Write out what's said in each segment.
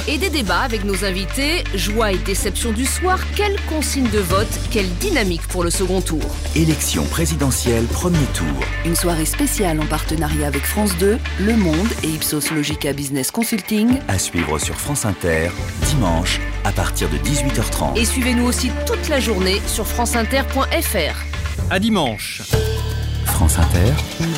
et des débats avec nos invités. Joie et déception du soir, quelle consigne de vote, quelle dynamique pour le second tour. Élection présidentielle, premier tour. Une soirée spéciale en partenariat avec France 2, Le Monde et Ipsos Logica Business Consulting. À suivre sur France Inter, dimanche, à partir de 18h30. Et suivez-nous aussi toute la journée sur franceinter.fr. À dimanche. France Inter.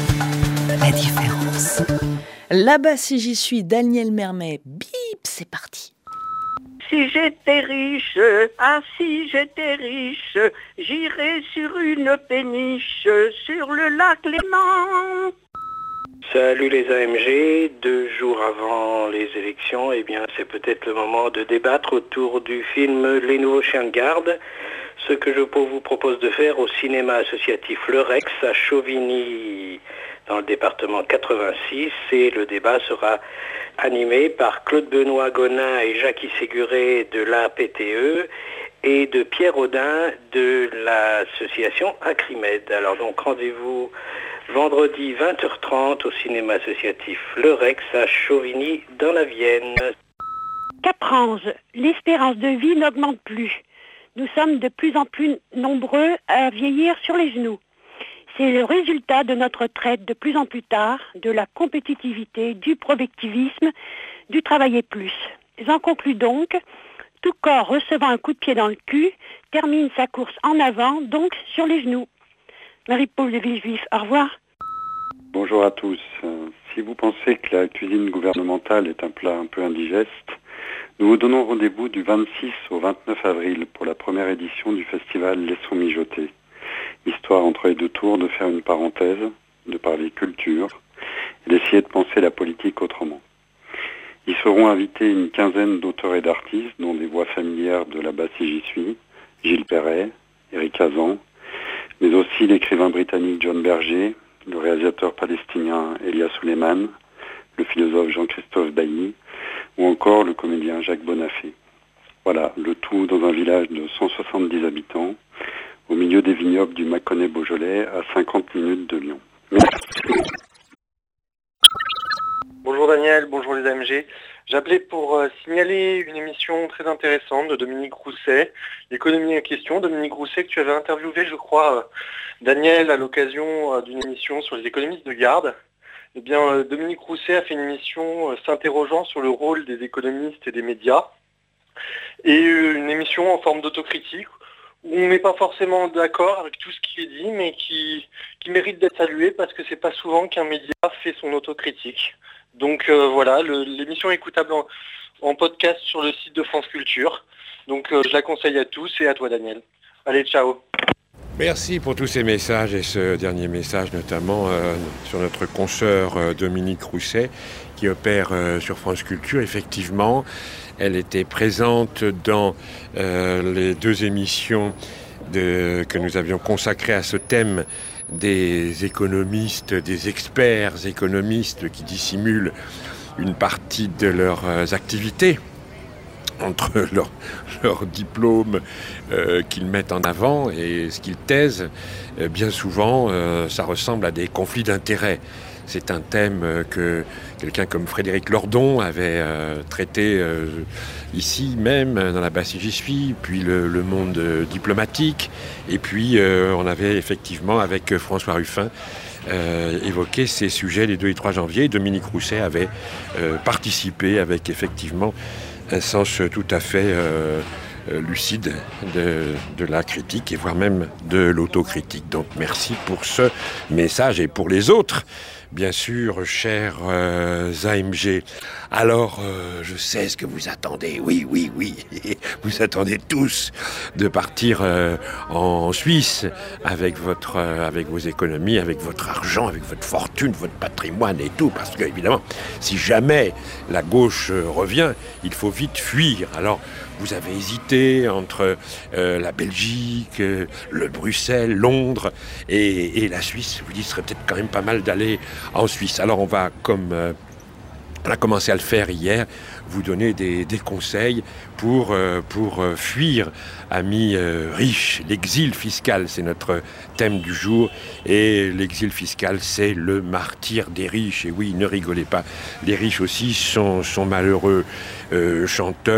La différence. Là-bas, si j'y suis, Daniel Mermet. Bip, c'est parti. Si j'étais riche, si j'étais riche, j'irais sur une péniche, sur le lac Léman. Salut les AMG, 2 jours avant les élections, c'est peut-être le moment de débattre autour du film Les Nouveaux Chiens de Garde. Ce que je vous propose de faire au cinéma associatif Le Rex à Chauvigny, dans le département 86, et le débat sera animé par Claude Benoît Gonin et Jacques Séguré de l'APTE et de Pierre Audin de l'association Acrimed. Alors donc rendez-vous vendredi 20h30 au cinéma associatif Le Rex à Chauvigny dans la Vienne. Caprange, l'espérance de vie n'augmente plus. Nous sommes de plus en plus nombreux à vieillir sur les genoux. C'est le résultat de notre retraite de plus en plus tard, de la compétitivité, du productivisme, du travailler plus. J'en conclus donc, tout corps recevant un coup de pied dans le cul termine sa course en avant, donc sur les genoux. Marie-Paul de Villejuif, au revoir. Bonjour à tous. Si vous pensez que la cuisine gouvernementale est un plat un peu indigeste, nous vous donnons rendez-vous du 26 au 29 avril pour la première édition du festival Laissons mijoter. Histoire entre les deux tours de faire une parenthèse, de parler culture et d'essayer de penser la politique autrement. Y seront invités une quinzaine d'auteurs et d'artistes, dont des voix familières de Là-bas si j'y suis, Gilles Perret, Éric Hazan, mais aussi l'écrivain britannique John Berger, le réalisateur palestinien Elia Suleiman, le philosophe Jean-Christophe Bailly, ou encore le comédien Jacques Bonafé. Voilà, le tout dans un village de 170 habitants, au milieu des vignobles du Mâconnais-Beaujolais, à 50 minutes de Lyon. Merci. Bonjour Daniel, bonjour les AMG. J'appelais pour signaler une émission très intéressante de Dominique Rousset, l'économie en question. Dominique Rousset que tu avais interviewé, je crois, Daniel, à l'occasion d'une émission sur les économistes de garde. Dominique Rousset a fait une émission s'interrogeant sur le rôle des économistes et des médias, et une émission en forme d'autocritique, où on n'est pas forcément d'accord avec tout ce qui est dit, mais qui mérite d'être salué, parce que c'est pas souvent qu'un média fait son autocritique. Donc voilà, l'émission est écoutable en podcast sur le site de France Culture. Donc je la conseille à tous et à toi Daniel. Allez, ciao. Merci pour tous ces messages et ce dernier message notamment sur notre consoeur Dominique Rousset qui opère sur France Culture. Effectivement, elle était présente dans les 2 émissions que nous avions consacrées à ce thème des économistes, des experts économistes qui dissimulent une partie de leurs activités entre leurs diplômes qu'ils mettent en avant et ce qu'ils taisent. Bien souvent, ça ressemble à des conflits d'intérêts. C'est un thème que quelqu'un comme Frédéric Lordon avait traité ici même, dans Là-bas si j'y suis, puis le monde diplomatique. Et puis, on avait effectivement, avec François Ruffin, évoqué ces sujets les 2 et 3 janvier. Dominique Rousset avait participé avec effectivement un sens tout à fait lucide de la critique et voire même de l'autocritique. Donc merci pour ce message et pour les autres. Bien sûr, chers AMG. Alors, je sais ce que vous attendez. Oui. Vous attendez tous de partir en Suisse avec vos économies, avec votre argent, avec votre fortune, votre patrimoine et tout. Parce que, évidemment, si jamais la gauche revient, il faut vite fuir. Alors, vous avez hésité entre la Belgique, le Bruxelles, Londres et la Suisse. Vous dites, ce serait peut-être quand même pas mal d'aller en Suisse. Alors on va, comme On a commencé à le faire hier, vous donner des conseils pour fuir, amis riches. L'exil fiscal, c'est notre thème du jour. Et l'exil fiscal, c'est le martyre des riches. Et oui, ne rigolez pas, les riches aussi sont malheureux. Chanteurs